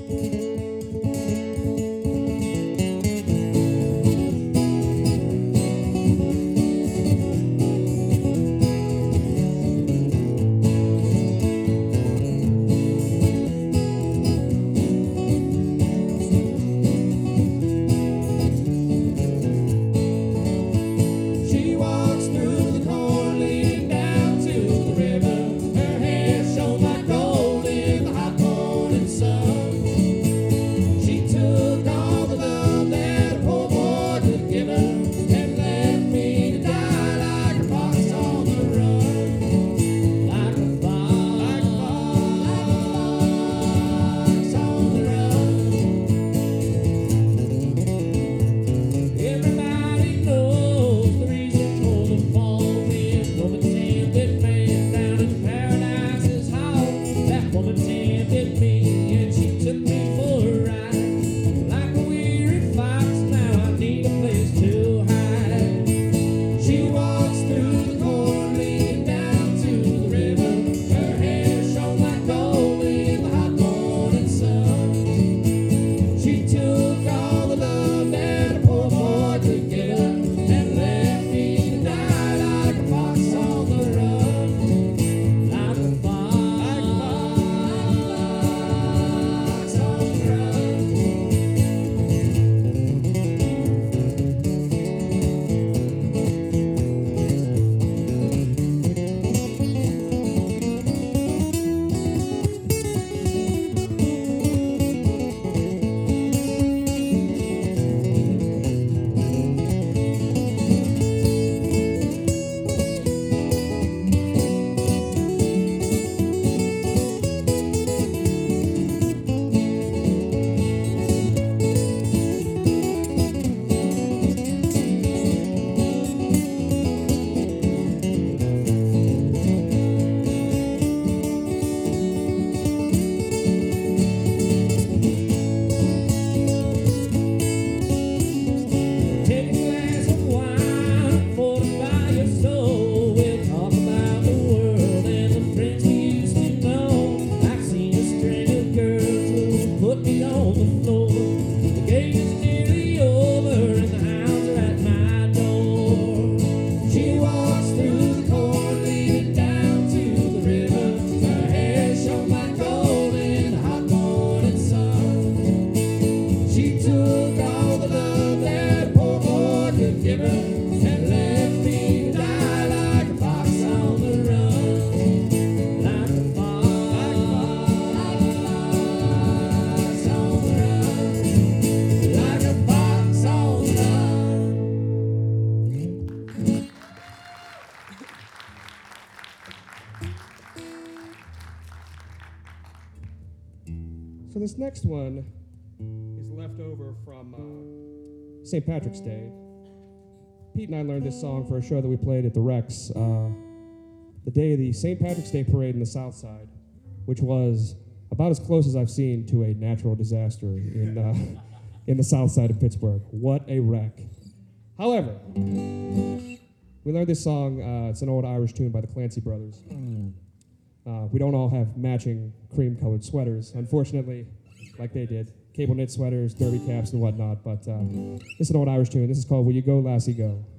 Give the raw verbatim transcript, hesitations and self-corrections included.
So this next one is left over from uh, Saint Patrick's Day. Pete and I learned this song for a show that we played at the Rex uh, the day of the Saint Patrick's Day parade in the South Side, which was about as close as I've seen to a natural disaster in uh, in the South Side of Pittsburgh. What a wreck. However, we learned this song. Uh, it's an old Irish tune by the Clancy Brothers. Uh, we don't all have matching cream-colored sweaters, unfortunately, like they did. Cable knit sweaters, derby caps, and whatnot. But uh, this is an old Irish tune. This is called "Will You Go, Lassie Go."